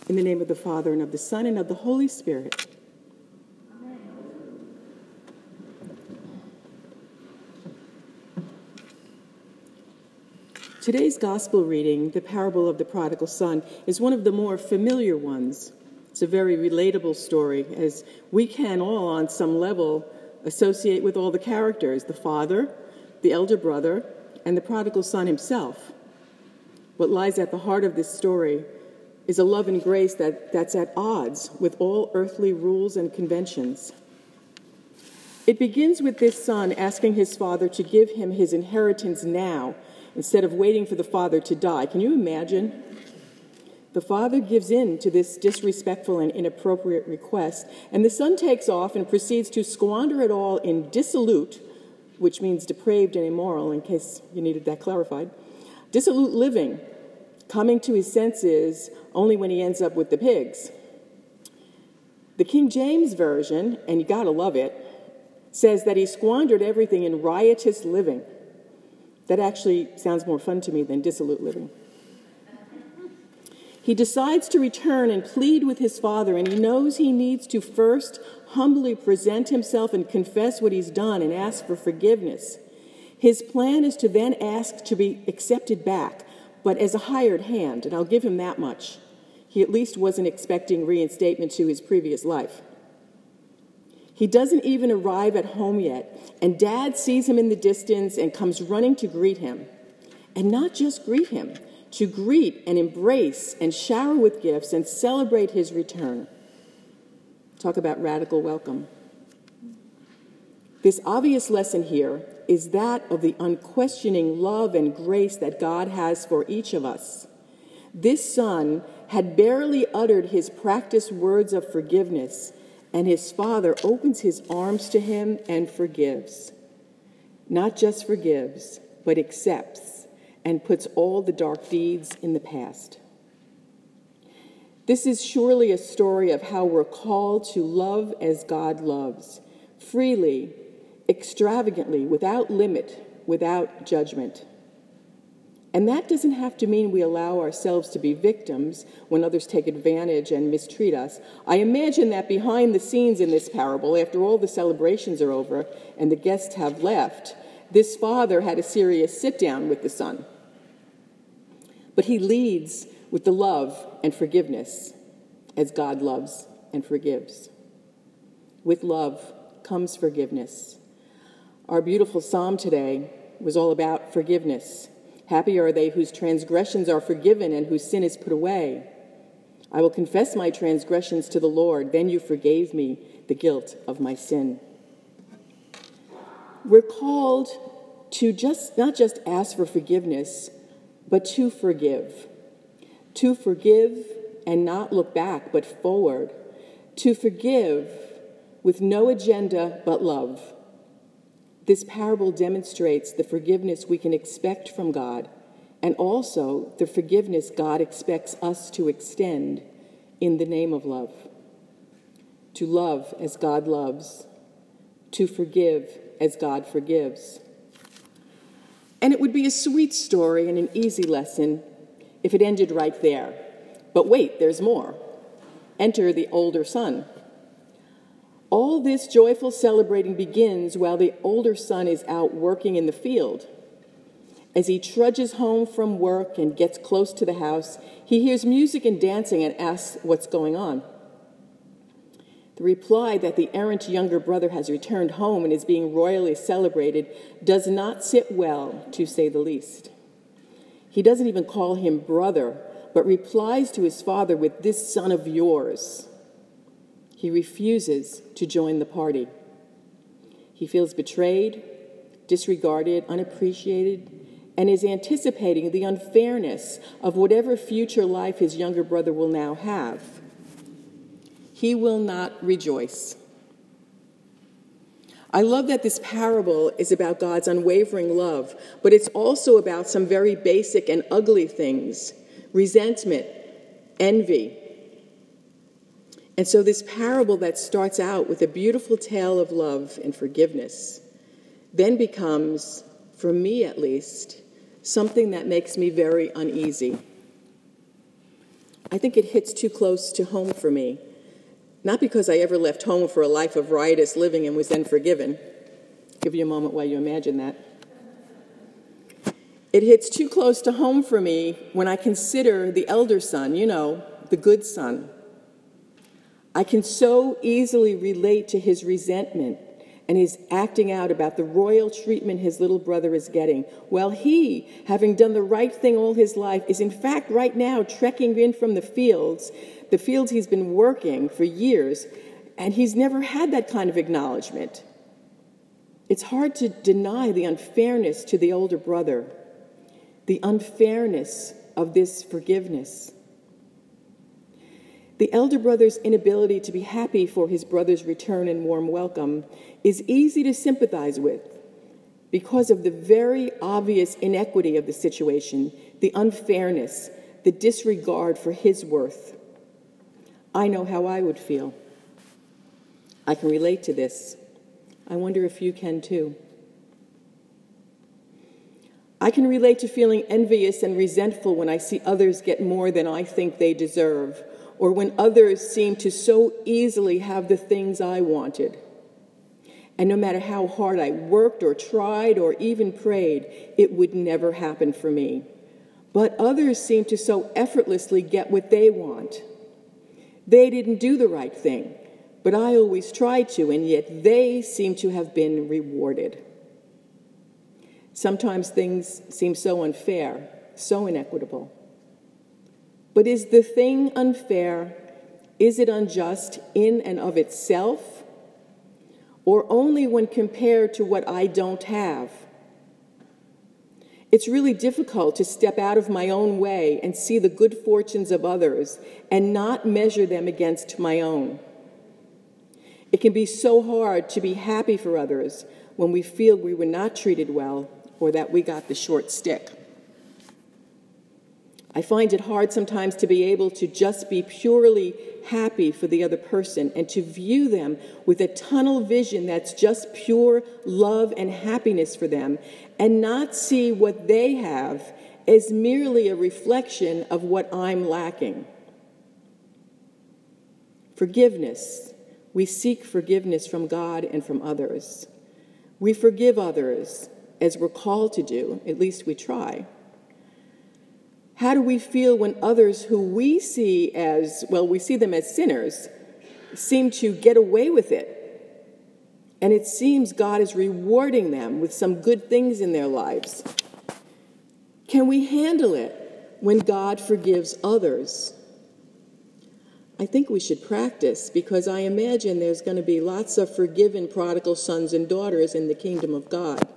In the name of the Father, and of the Son, and of the Holy Spirit. Today's gospel reading, the parable of the prodigal son, is one of the more familiar ones. It's a very relatable story, as we can all, on some level, associate with all the characters, the father, the elder brother, and the prodigal son himself. What lies at the heart of this story is a love and grace that's at odds with all earthly rules and conventions. It begins with this son asking his father to give him his inheritance now, instead of waiting for the father to die. Can you imagine? The father gives in to this disrespectful and inappropriate request, and the son takes off and proceeds to squander it all in dissolute, which means depraved and immoral, in case you needed that clarified, dissolute living, coming to his senses only when he ends up with the pigs. The King James Version, and you gotta love it, says that he squandered everything in riotous living. That actually sounds more fun to me than dissolute living. He decides to return and plead with his father, and he knows he needs to first humbly present himself and confess what he's done and ask for forgiveness. His plan is to then ask to be accepted back, but as a hired hand, and I'll give him that much. He at least wasn't expecting reinstatement to his previous life. He doesn't even arrive at home yet, and Dad sees him in the distance and comes running to greet him. And not just greet him, to greet and embrace and shower with gifts and celebrate his return. Talk about radical welcome. This obvious lesson here is that of the unquestioning love and grace that God has for each of us. This son had barely uttered his practiced words of forgiveness, and his father opens his arms to him and forgives. Not just forgives, but accepts and puts all the dark deeds in the past. This is surely a story of how we're called to love as God loves, freely, extravagantly, without limit, without judgment. And that doesn't have to mean we allow ourselves to be victims when others take advantage and mistreat us. I imagine that behind the scenes in this parable, after all the celebrations are over and the guests have left, this father had a serious sit-down with the son. But he leads with the love and forgiveness, as God loves and forgives. With love comes forgiveness. Our beautiful psalm today was all about forgiveness. Happy are they whose transgressions are forgiven and whose sin is put away. I will confess my transgressions to the Lord, then you forgave me the guilt of my sin. We're called to not just ask for forgiveness, but to forgive. To forgive and not look back, but forward. To forgive with no agenda but love. This parable demonstrates the forgiveness we can expect from God, and also the forgiveness God expects us to extend in the name of love. To love as God loves, to forgive as God forgives. And it would be a sweet story and an easy lesson if it ended right there. But wait, there's more. Enter the older son. All this joyful celebrating begins while the older son is out working in the field. As he trudges home from work and gets close to the house, he hears music and dancing and asks what's going on. The reply that the errant younger brother has returned home and is being royally celebrated does not sit well, to say the least. He doesn't even call him brother, but replies to his father with "this son of yours." He refuses to join the party. He feels betrayed, disregarded, unappreciated, and is anticipating the unfairness of whatever future life his younger brother will now have. He will not rejoice. I love that this parable is about God's unwavering love, but it's also about some very basic and ugly things: resentment, envy. And so this parable that starts out with a beautiful tale of love and forgiveness then becomes, for me at least, something that makes me very uneasy. I think it hits too close to home for me. Not because I ever left home for a life of riotous living and was then forgiven. I'll give you a moment while you imagine that. It hits too close to home for me when I consider the elder son, the good son. I can so easily relate to his resentment and his acting out about the royal treatment his little brother is getting, while he, having done the right thing all his life, is in fact right now trekking in from the fields he's been working for years, and he's never had that kind of acknowledgement. It's hard to deny the unfairness to the older brother, the unfairness of this forgiveness. The elder brother's inability to be happy for his brother's return and warm welcome is easy to sympathize with because of the very obvious inequity of the situation, the unfairness, the disregard for his worth. I know how I would feel. I can relate to this. I wonder if you can too. I can relate to feeling envious and resentful when I see others get more than I think they deserve, or when others seem to so easily have the things I wanted. And no matter how hard I worked or tried or even prayed, it would never happen for me. But others seem to so effortlessly get what they want. They didn't do the right thing, but I always tried to, and yet they seem to have been rewarded. Sometimes things seem so unfair, so inequitable. But is the thing unfair? Is it unjust in and of itself? Or only when compared to what I don't have? It's really difficult to step out of my own way and see the good fortunes of others and not measure them against my own. It can be so hard to be happy for others when we feel we were not treated well or that we got the short stick. I find it hard sometimes to be able to just be purely happy for the other person and to view them with a tunnel vision that's just pure love and happiness for them and not see what they have as merely a reflection of what I'm lacking. Forgiveness. We seek forgiveness from God and from others. We forgive others as we're called to do, at least we try. How do we feel when others who we see we see them as sinners, seem to get away with it? And it seems God is rewarding them with some good things in their lives. Can we handle it when God forgives others? I think we should practice, because I imagine there's going to be lots of forgiven prodigal sons and daughters in the kingdom of God.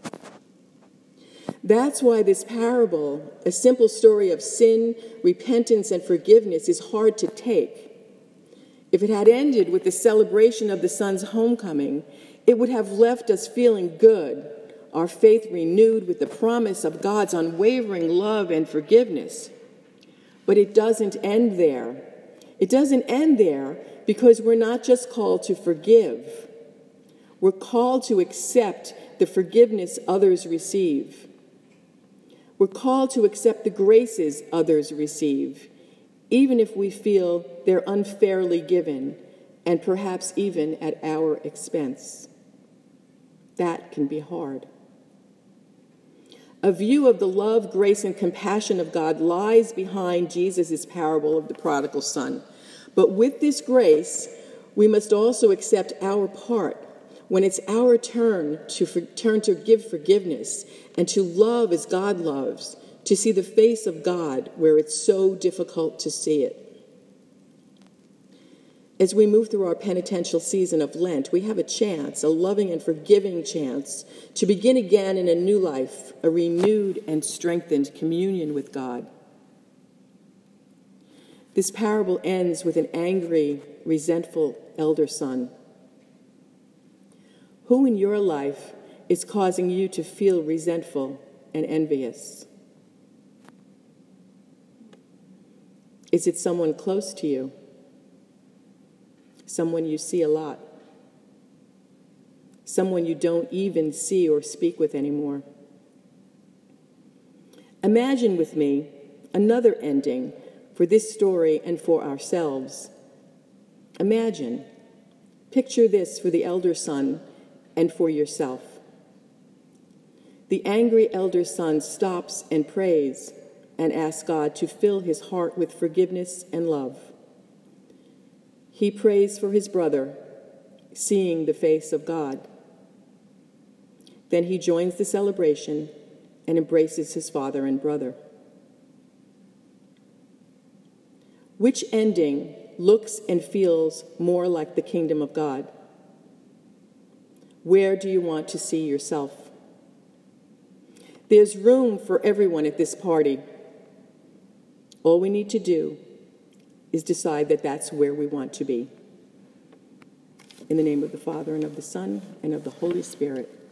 That's why this parable, a simple story of sin, repentance, and forgiveness, is hard to take. If it had ended with the celebration of the son's homecoming, it would have left us feeling good, our faith renewed with the promise of God's unwavering love and forgiveness. But it doesn't end there. It doesn't end there because we're not just called to forgive. We're called to accept the forgiveness others receive. We're called to accept the graces others receive, even if we feel they're unfairly given, and perhaps even at our expense. That can be hard. A view of the love, grace, and compassion of God lies behind Jesus' parable of the prodigal son. But with this grace, we must also accept our part when it's our turn to give forgiveness and to love as God loves, to see the face of God where it's so difficult to see it. As we move through our penitential season of Lent, we have a chance, a loving and forgiving chance, to begin again in a new life, a renewed and strengthened communion with God. This parable ends with an angry, resentful elder son. Who in your life is causing you to feel resentful and envious? Is it someone close to you? Someone you see a lot? Someone you don't even see or speak with anymore? Imagine with me another ending for this story and for ourselves. Imagine, picture this for the elder son and for yourself. The angry elder son stops and prays and asks God to fill his heart with forgiveness and love. He prays for his brother, seeing the face of God. Then he joins the celebration and embraces his father and brother. Which ending looks and feels more like the kingdom of God? Where do you want to see yourself? There's room for everyone at this party. All we need to do is decide that that's where we want to be. In the name of the Father, and of the Son, and of the Holy Spirit.